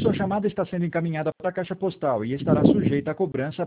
sua chamada está sendo encaminhada para a caixa postal e estará sujeita a cobrança